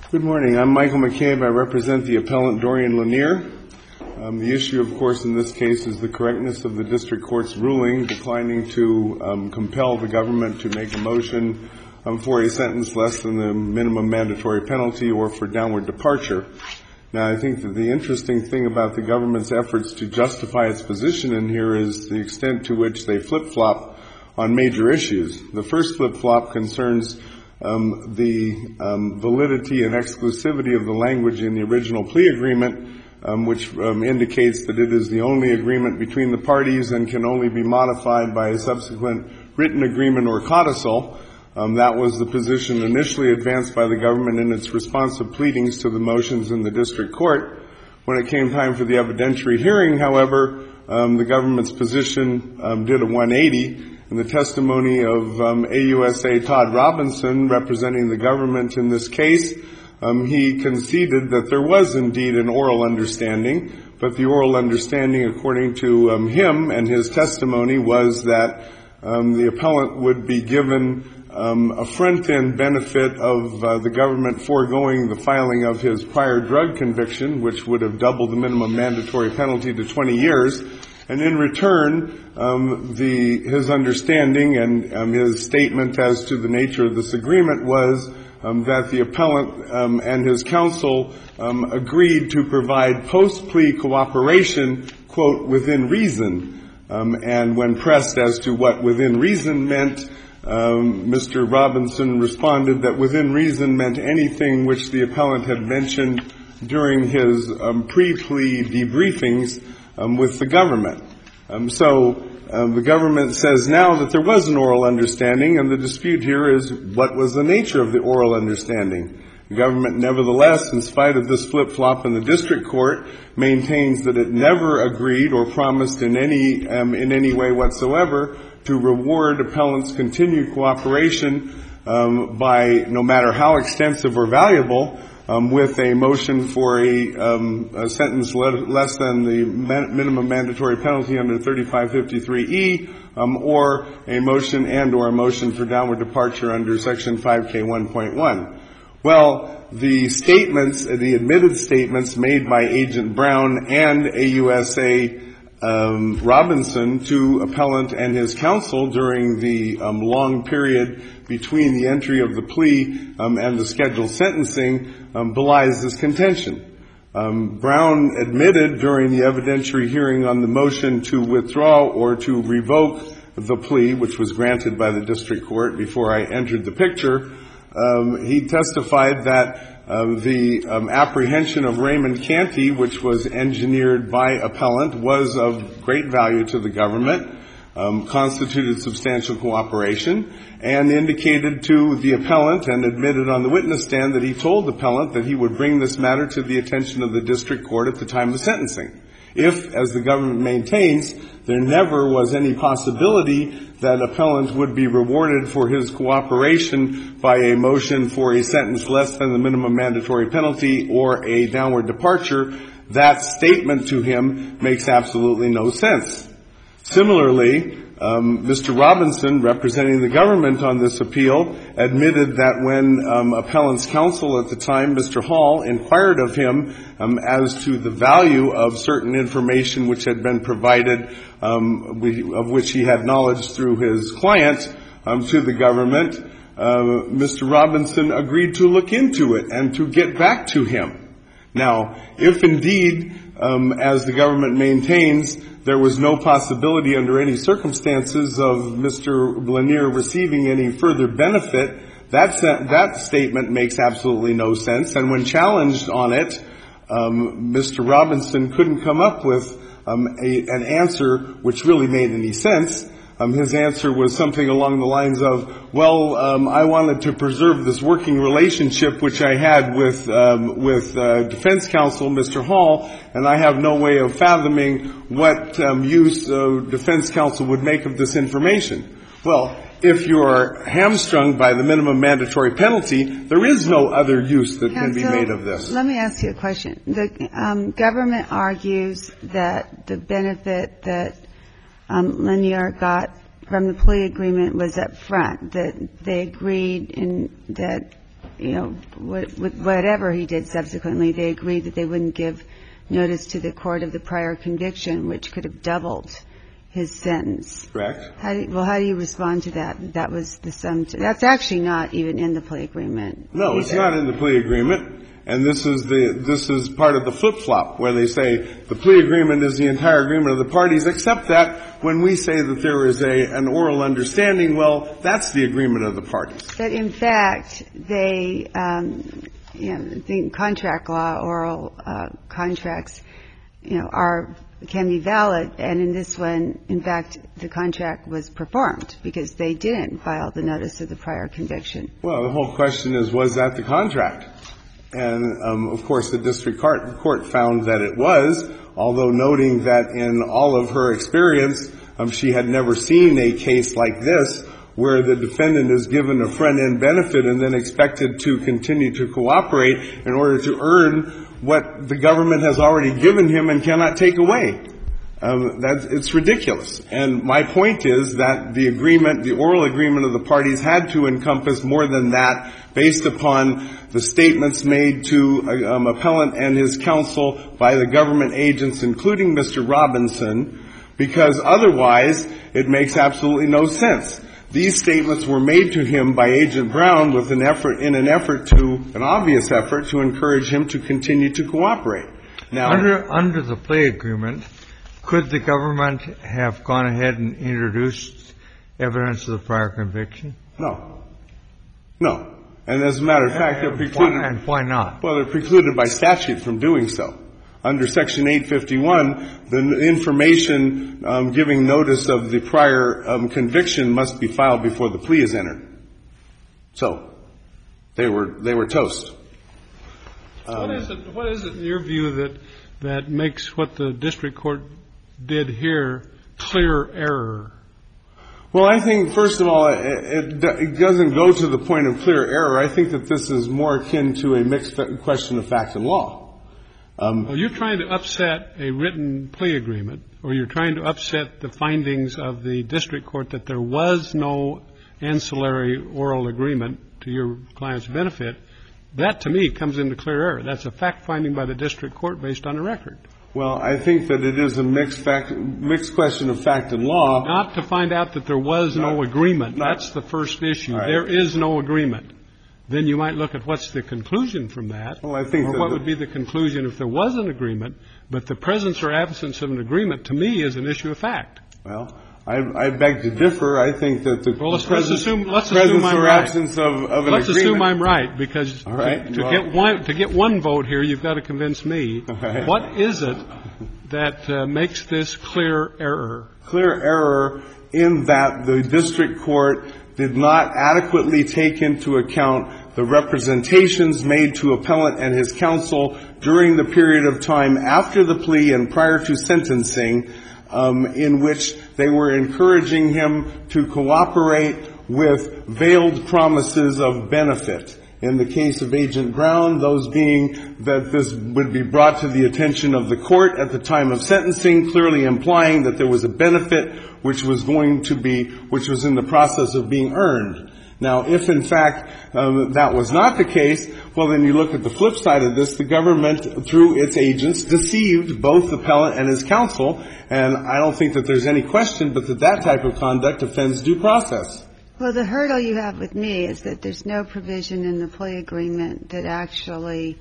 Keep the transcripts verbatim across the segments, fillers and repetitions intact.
Good morning. I'm Michael McCabe. I represent the appellant Dorian Lanier. Um, the issue, of course, in this case is the correctness of the district court's ruling declining to um, compel the government to make a motion um, for a sentence less than the minimum mandatory penalty or for downward departure. Now, I think that the interesting thing about the government's efforts to justify its position in here is the extent to which they flip-flop on major issues. The first flip-flop concerns Um, the um, validity and exclusivity of the language in the original plea agreement, um, which um, indicates that it is the only agreement between the parties and can only be modified by a subsequent written agreement or codicil. Um, that was the position initially advanced by the government in its responsive pleadings to the motions in the district court. When it came time for the evidentiary hearing, however, um, the government's position um, did a one eighty. In the testimony of um, A U S A Todd Robinson, representing the government in this case, um, he conceded that there was indeed an oral understanding, but the oral understanding, according to um, him and his testimony, was that um, the appellant would be given um, a front-end benefit of uh, the government foregoing the filing of his prior drug conviction, which would have doubled the minimum mandatory penalty to twenty years. And in return, um, the, his understanding and um, his statement as to the nature of this agreement was um, that the appellant um, and his counsel um, agreed to provide post-plea cooperation, quote, within reason. Um, and when pressed as to what within reason meant, um, Mister Robinson responded that within reason meant anything which the appellant had mentioned during his um, pre-plea debriefings Um, with the government. Um, so um, the government says now that there was an oral understanding, and the dispute here is what was the nature of the oral understanding. The government, nevertheless, in spite of this flip-flop in the district court, maintains that it never agreed or promised in any um, in any way whatsoever to reward appellants' continued cooperation um, by, no matter how extensive or valuable, Um, with a motion for a, um, a sentence le- less than the man- minimum mandatory penalty under thirty-five fifty-three E, um, or a motion and or a motion for downward departure under Section five K one point one. Well, the statements, the admitted statements made by Agent Brown and A U S A um, Robinson to appellant and his counsel during the um, long period between the entry of the plea um, and the scheduled sentencing um, belies this contention. Um, Brown admitted during the evidentiary hearing on the motion to withdraw or to revoke the plea, which was granted by the district court before I entered the picture, um, he testified that Uh, the um, apprehension of Raymond Canty, which was engineered by appellant, was of great value to the government, um, constituted substantial cooperation, and indicated to the appellant and admitted on the witness stand that he told the appellant that he would bring this matter to the attention of the district court at the time of sentencing. If, as the government maintains, there never was any possibility that appellant would be rewarded for his cooperation by a motion for a sentence less than the minimum mandatory penalty or a downward departure, that statement to him makes absolutely no sense. Similarly, um, Mister Robinson, representing the government on this appeal, admitted that when um, appellant's counsel at the time, Mister Hall, inquired of him um, as to the value of certain information which had been provided, um, we, of which he had knowledge through his client um, to the government, uh, Mister Robinson agreed to look into it and to get back to him. Now, if indeed, um, as the government maintains, there was no possibility under any circumstances of Mister Lanier receiving any further benefit, that, that statement makes absolutely no sense. And when challenged on it, um, Mister Robinson couldn't come up with um, a, an answer which really made any sense. Um, his answer was something along the lines of, well, um, I wanted to preserve this working relationship which I had with um, with uh, defense counsel, Mister Hall, and I have no way of fathoming what um, use uh, defense counsel would make of this information. Well, if you are hamstrung by the minimum mandatory penalty, there is no other use that can be made of this. Let me ask you a question. The um, government argues that the benefit that Um, Lanier got from the plea agreement was up front, that they agreed in that you know, what, whatever he did subsequently, they agreed that they wouldn't give notice to the court of the prior conviction, which could have doubled his sentence. Correct. How do you, well, how do you respond to that? That was the sum. To, that's actually not even in the plea agreement. No, either. It's not in the plea agreement. And this is the this is part of the flip-flop where they say the plea agreement is the entire agreement of the parties, except that when we say that there is a an oral understanding, well, that's the agreement of the parties. But in fact, they, um, you know, the contract law, oral uh, contracts, you know, are can be valid. And in this one, in fact, the contract was performed because they didn't file the notice of the prior conviction. Well, the whole question is, was that the contract? And, um, of course, the district court, court found that it was, although noting that in all of her experience, um, she had never seen a case like this where the defendant is given a front-end benefit and then expected to continue to cooperate in order to earn what the government has already given him and cannot take away. Um, that's, it's ridiculous. And my point is that the agreement, the oral agreement of the parties had to encompass more than that based upon the statements made to um, appellant and his counsel by the government agents, including Mister Robinson, because otherwise it makes absolutely no sense. These statements were made to him by Agent Brown with an effort, in an effort to, an obvious effort to encourage him to continue to cooperate. Now, under, under the plea agreement, could the government have gone ahead and introduced evidence of the prior conviction? No. No. And as a matter of fact, they're precluded. And why not? Well, they're precluded by statute from doing so. Under Section eight fifty-one, the information um, giving notice of the prior um, conviction must be filed before the plea is entered. So they were they were toast. Um, what is it? What is it in your view that that makes what the district court did here clear error? Well, I think, first of all, it, it, it doesn't go to the point of clear error. I think that this is more akin to a mixed question of fact and law. Um, well, you're trying to upset a written plea agreement, or you're trying to upset the findings of the district court that there was no ancillary oral agreement to your client's benefit. That, to me, comes into clear error. That's a fact finding by the district court based on a record. Well, I think that it is a mixed fact, mixed question of fact and law. Not to find out that there was not, no agreement. Not, That's the first issue. Right. There is no agreement. Then you might look at what's the conclusion from that. Well, I think or that what the, would be the conclusion if there was an agreement. But the presence or absence of an agreement, to me, is an issue of fact. Well, I, I beg to differ. I think that the well, let's, presence, let's assume, let's presence assume I'm or right. absence of, of an let's agreement. assume I'm right, because All right. to, to well, get one to get one vote here, you've got to convince me. Right. What is it that uh, makes this clear error? Clear error in that the district court did not adequately take into account the representations made to appellant and his counsel during the period of time after the plea and prior to sentencing, um, in which they were encouraging him to cooperate with veiled promises of benefit. In the case of Agent Brown, those being that this would be brought to the attention of the court at the time of sentencing, clearly implying that there was a benefit which was going to be, which was in the process of being earned. Now, if in fact um, that was not the case, well, then you look at the flip side of this. The government, through its agents, deceived both the appellant and his counsel, and I don't think that there's any question but that that type of conduct offends due process. Well, the hurdle you have with me is that there's no provision in the plea agreement that actually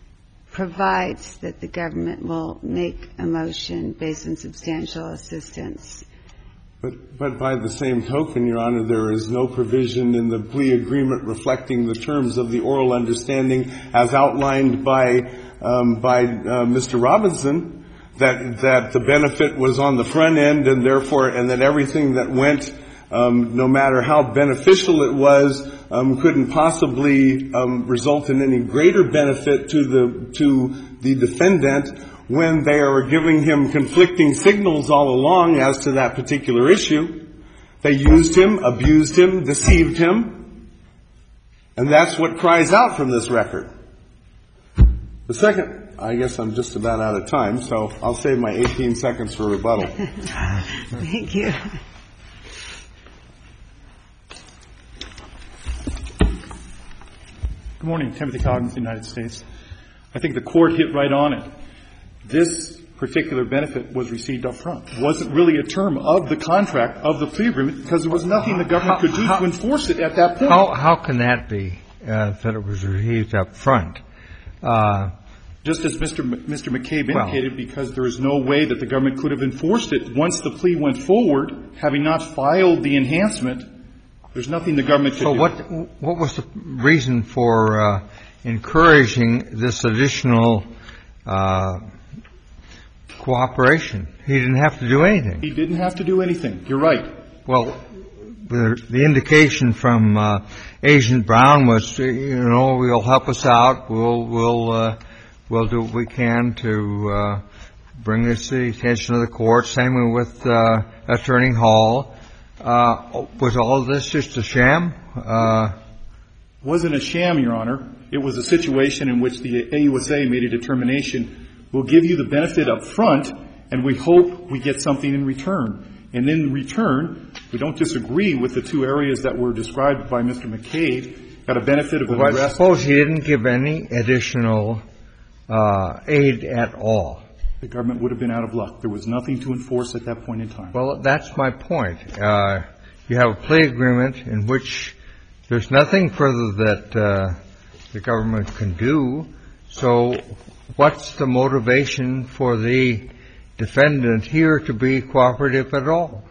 provides that the government will make a motion based on substantial assistance. But, but by the same token, Your Honor, there is no provision in the plea agreement reflecting the terms of the oral understanding as outlined by um, by uh, Mister Robinson, that that the benefit was on the front end, and therefore, and that everything that went, um, no matter how beneficial it was, um, couldn't possibly um, result in any greater benefit to the to the defendant, when they are giving him conflicting signals all along as to that particular issue. They used him, abused him, deceived him, and that's what cries out from this record. The second, I guess I'm just about out of time, so I'll save my eighteen seconds for rebuttal. Thank you. Good morning. Timothy Coggins, United States. I think the court hit right on it. This particular benefit was received up front. It wasn't really a term of the contract, of the plea agreement, because there was nothing the government could do to enforce it at that point. How, how can that be, uh, that it was received up front? Uh, Just as Mister M- Mister McCabe indicated, well, because there is no way that the government could have enforced it once the plea went forward, having not filed the enhancement, there's nothing the government could so do. So what, what was the reason for uh, encouraging this additional uh cooperation? He didn't have to do anything. He didn't have to do anything. You're right. Well, the, the indication from uh, Agent Brown was, you know, we'll help us out. We'll we'll uh, we'll do what we can to uh, bring this to the attention of the court. Same with uh, Attorney Hall. Uh, was all of this just a sham? Uh, wasn't a sham, Your Honor. It was a situation in which the A U S A made a determination. We'll give you the benefit up front, and we hope we get something in return. And in return, we don't disagree with the two areas that were described by Mister McCabe. Got a benefit of an well, arrest. I suppose he didn't give any additional uh, aid at all. The government would have been out of luck. There was nothing to enforce at that point in time. Well, that's my point. Uh, you have a plea agreement in which there's nothing further that uh, the government can do. So what's the motivation for the defendant here to be cooperative at all?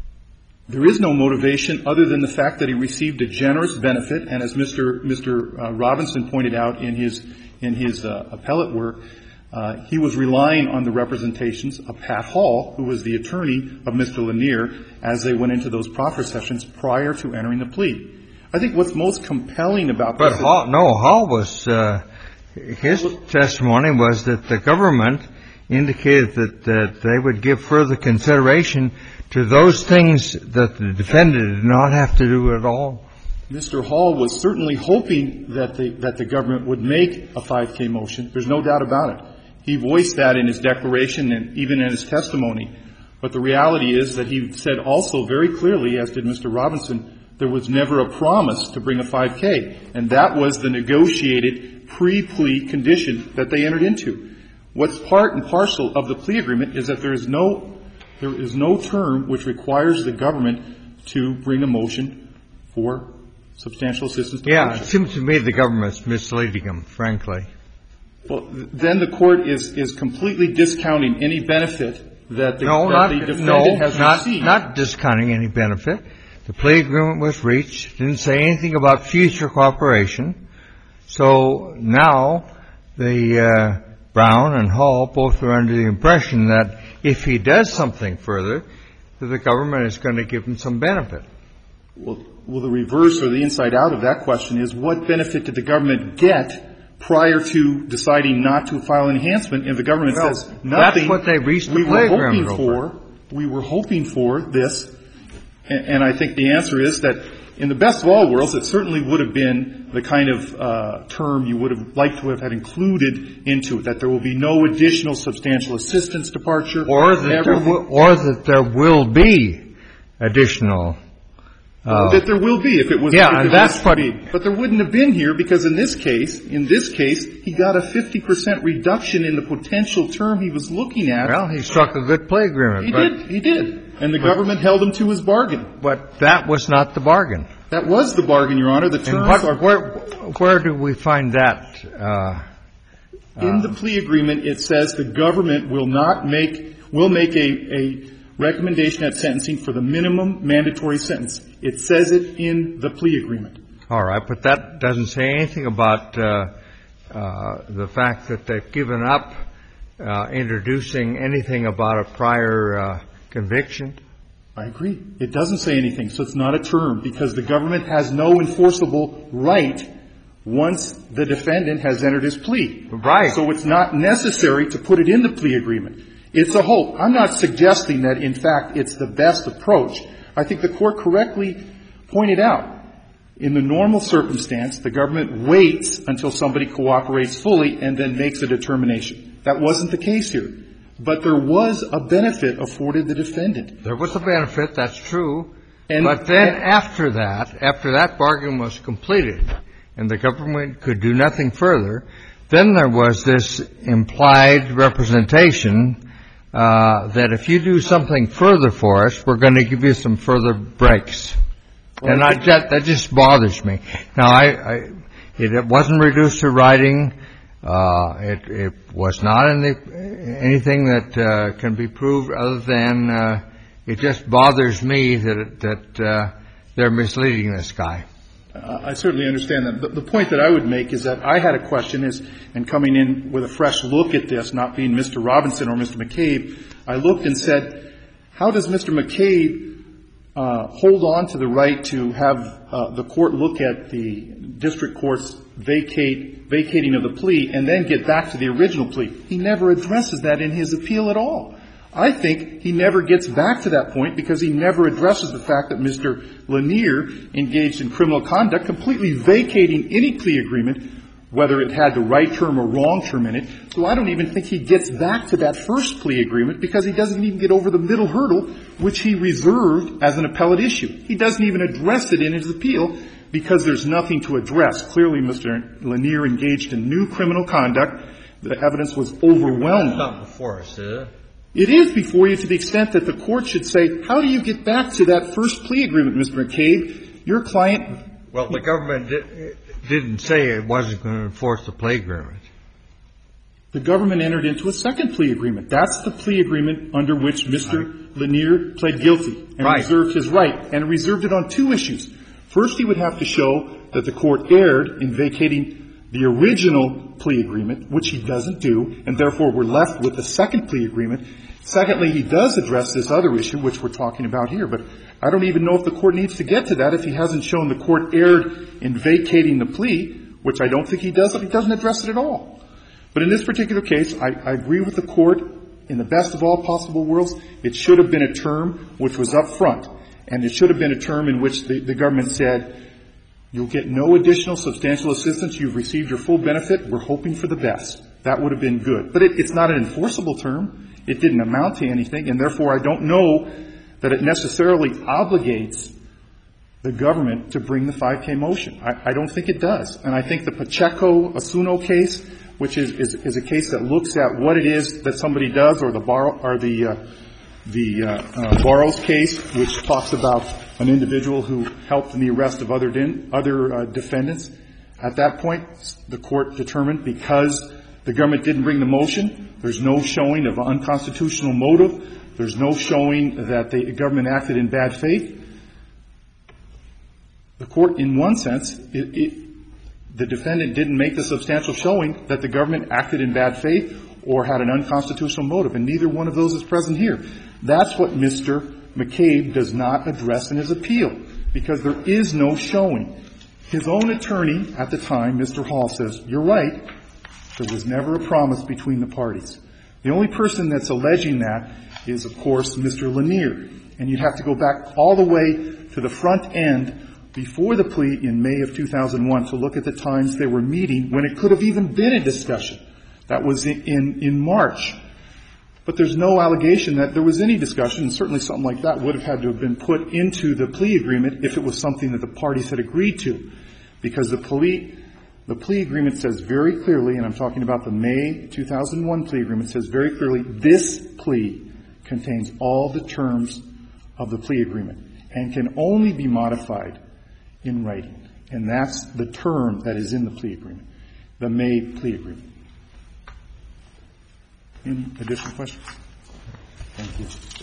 There is no motivation other than the fact that he received a generous benefit, and as Mister Mister Uh, Robinson pointed out in his in his uh, appellate work, uh, he was relying on the representations of Pat Hall, who was the attorney of Mister Lanier, as they went into those proffer sessions prior to entering the plea. I think what's most compelling about but this Hall, is, no, Hall was uh, his testimony was that the government indicated that, that they would give further consideration to those things that the defendant did not have to do at all. Mister Hall was certainly hoping that the that the government would make a five K motion. There's no doubt about it. He voiced that in his declaration and even in his testimony. But the reality is that he said also very clearly, as did Mister Robinson, there was never a promise to bring a five K. And that was the negotiated pre-plea condition that they entered into. What's part and parcel of the plea agreement is that there is no there is no term which requires the government to bring a motion for substantial assistance to Yeah, purchase. it seems to me the government's misleading him, frankly. Well, then the court is, is completely discounting any benefit that the, no, that not, the defendant no, has not, received. not discounting any benefit. The plea agreement was reached, didn't say anything about future cooperation. So now the uh, Brown and Hall both are under the impression that if he does something further, that the government is going to give him some benefit. Well, well, the reverse or the inside out of that question is what benefit did the government get prior to deciding not to file an enhancement? And the government well, says nothing. That's what they reached the we plea were agreement hoping over. for. We were hoping for this, and, and I think the answer is that in the best of all worlds, it certainly would have been the kind of uh, term you would have liked to have had included into it, that there will be no additional substantial assistance departure. Or that, there will, or that there will be additional. Uh, that there will be if it was. Yeah, if and it that's was what. To be. But there wouldn't have been here because in this case, in this case, he got a fifty percent reduction in the potential term he was looking at. Well, he struck a good plea agreement. He but, did. He did. And the government held him to his bargain. But that was not the bargain. That was the bargain, Your Honor. The terms and what, are. Where, where do we find that? Uh, in the plea agreement, it says the government will not make, will make a, a recommendation at sentencing for the minimum mandatory sentence. It says it in the plea agreement. All right, but that doesn't say anything about uh, uh, the fact that they've given up uh, introducing anything about a prior uh, conviction. I agree. It doesn't say anything, so it's not a term because the government has no enforceable right once the defendant has entered his plea. Right. So it's not necessary to put it in the plea agreement. It's a hope. I'm not suggesting that, in fact, it's the best approach. I think the court correctly pointed out, in the normal circumstance, the government waits until somebody cooperates fully and then makes a determination. That wasn't the case here. But there was a benefit afforded the defendant. There was a benefit, that's true. And, but then and, after that, after that bargain was completed, and the government could do nothing further. Then there was this implied representation uh, that if you do something further for us, we're going to give you some further breaks. Well, and I, that, that just bothers me. Now, I, I it, it wasn't reduced to writing. Uh, it, it was not in the, anything that uh, can be proved other than uh, it just bothers me that it, that uh, they're misleading this guy. Uh, I certainly understand that. The, the point that I would make is that I had a question is, and coming in with a fresh look at this, not being Mister Robinson or Mister McCabe, I looked and said, how does Mister McCabe uh, hold on to the right to have uh, the court look at the district court's vacate, vacating of the plea and then get back to the original plea? He never addresses that in his appeal at all. I think he never gets back to that point because he never addresses the fact that Mister Lanier engaged in criminal conduct, completely vacating any plea agreement, whether it had the right term or wrong term in it. So I don't even think he gets back to that first plea agreement because he doesn't even get over the middle hurdle, which he reserved as an appellate issue. He doesn't even address it in his appeal because there's nothing to address. Clearly, Mister Lanier engaged in new criminal conduct. The evidence was overwhelming. That's not before us, is it? It is before you to the extent that the court should say, how do you get back to that first plea agreement, Mister McCabe? Your client... Well, the government di- didn't say it wasn't going to enforce the plea agreement. The government entered into a second plea agreement. That's the plea agreement under which Mister Right. Lanier pled guilty and right. reserved his right, and reserved it on two issues. First, he would have to show that the court erred in vacating the original plea agreement, which he doesn't do, and therefore we're left with the second plea agreement. Secondly, he does address this other issue, which we're talking about here, but I don't even know if the court needs to get to that if he hasn't shown the court erred in vacating the plea, which I don't think he does. He doesn't address it at all. But in this particular case, I, I agree with the court. In the best of all possible worlds, it should have been a term which was up front, and it should have been a term in which the, the government said, you'll get no additional substantial assistance. You've received your full benefit. We're hoping for the best. That would have been good. But it, it's not an enforceable term. It didn't amount to anything, and therefore I don't know that it necessarily obligates the government to bring the five K motion. I, I don't think it does. And I think the Pacheco-Asuno case, which is, is, is a case that looks at what it is that somebody does, or the Bar- or the, uh, the uh, uh, Barrows case, which talks about an individual who helped in the arrest of other din- other uh, defendants. At that point, the court determined because the government didn't bring the motion, there's no showing of unconstitutional motive, there's no showing that the government acted in bad faith. The court, in one sense, it, it, the defendant didn't make the substantial showing that the government acted in bad faith or had an unconstitutional motive, and neither one of those is present here. That's what Mister McCabe does not address in his appeal, because there is no showing. His own attorney at the time, Mister Hall, says, you're right, there was never a promise between the parties. The only person that's alleging that is, of course, Mister Lanier. And you'd have to go back all the way to the front end before the plea in May of two thousand one to look at the times they were meeting when it could have even been a discussion. That was in, in, in March. But there's no allegation that there was any discussion, and certainly something like that would have had to have been put into the plea agreement if it was something that the parties had agreed to. Because the plea, the plea agreement says very clearly, and I'm talking about the May two thousand one plea agreement, says very clearly, this plea contains all the terms of the plea agreement and can only be modified in writing. And that's the term that is in the plea agreement, the May plea agreement. Any additional questions? Thank you.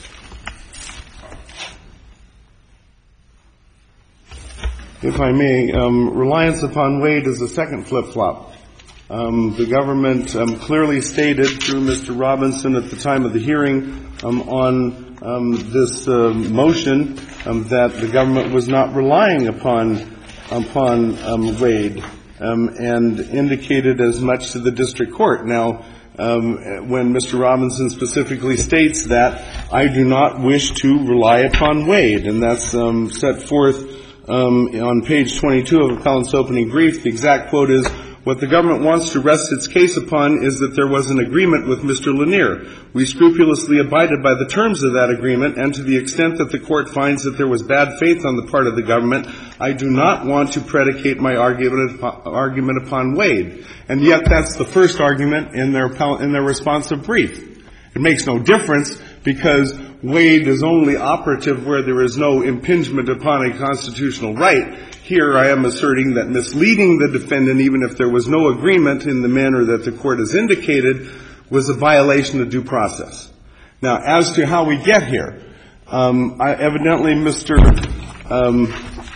If I may, um, reliance upon Wade is a second flip-flop. Um, the government um, clearly stated through Mister Robinson at the time of the hearing um, on um, this uh, motion um, that the government was not relying upon upon um, Wade um, and indicated as much to the district court. Now, um, when Mister Robinson specifically states that, I do not wish to rely upon Wade, and that's um, set forth um, on page twenty-two of Appellant's opening brief. The exact quote is, What the government wants to rest its case upon is that there was an agreement with Mister Lanier. We scrupulously abided by the terms of that agreement, and to the extent that the court finds that there was bad faith on the part of the government, I do not want to predicate my argument, argument upon Wade. And yet that's the first argument in their, in their responsive brief. It makes no difference because Wade is only operative where there is no impingement upon a constitutional right. Here I am asserting that misleading the defendant, even if there was no agreement in the manner that the court has indicated, was a violation of due process. Now, as to how we get here, um, I, evidently Mister Um,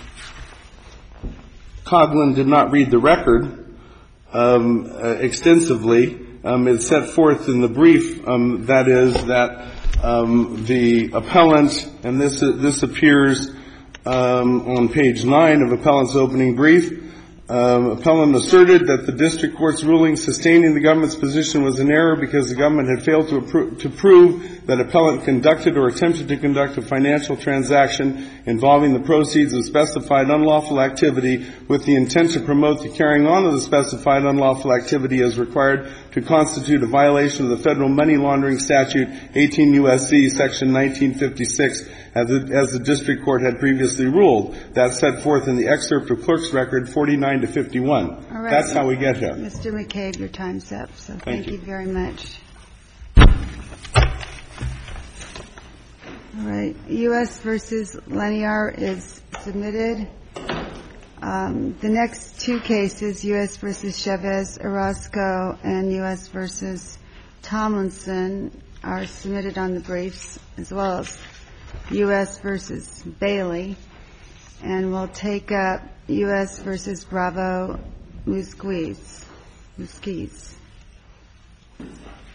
Coghlan did not read the record um, uh, extensively. Um, it's set forth in the brief, um, that is, that um, the appellant, and this uh, this appears um, on page nine of appellant's opening brief, um, appellant asserted that the district court's ruling sustaining the government's position was an error because the government had failed to, appro- to prove that appellant conducted or attempted to conduct a financial transaction involving the proceeds of specified unlawful activity with the intent to promote the carrying on of the specified unlawful activity as required to constitute a violation of the federal money laundering statute eighteen U S C section nineteen fifty-six as the, as the district court had previously ruled. That's set forth in the excerpt of clerk's record forty-nine to fifty-one. All right. That's how we get here. Mister McCabe, your time's up, so thank, Thank you. you very much. All right. U S versus Lanier is submitted. Um, the next two cases, U S versus Chavez Orozco and U S versus Tomlinson, are submitted on the briefs, as well as U S versus Bailey. And we'll take up U S versus Bravo Musquiz. Musquiz.